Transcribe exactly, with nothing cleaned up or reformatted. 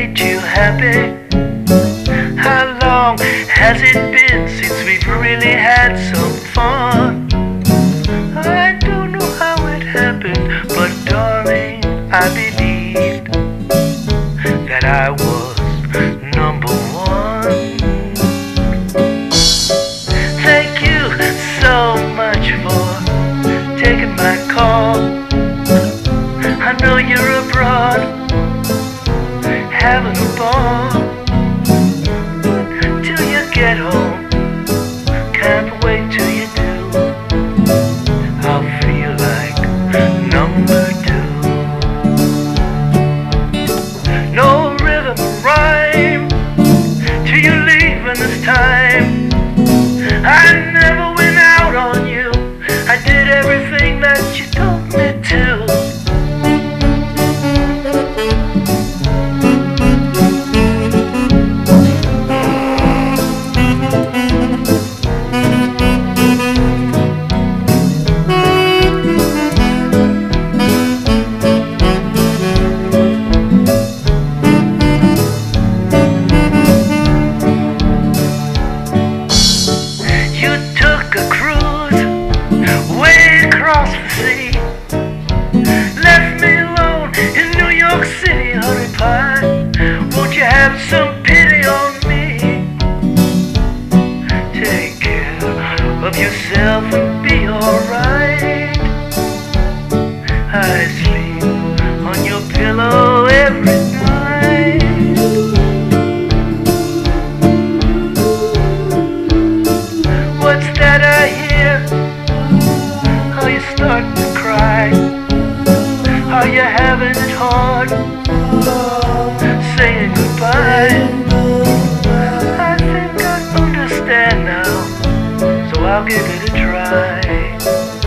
made you happy? How long has it been since we've really had some fun? I don't know how it happened, but darling, I believed that I was number one. Thank you so much for taking my call. I know you're abroad, having a ball. Till you get home, can't wait till you do. I'll feel like number two. No rhythm or rhyme till you leaving this time. I never went out on you, I did everything that you told me to. Won't you have some pity on me? Take care of yourself and be alright. I sleep on your pillow every night. What's that I hear? Are you starting to cry? Are you having it hard? Saying goodbye. I think I understand now, so I'll give it a try.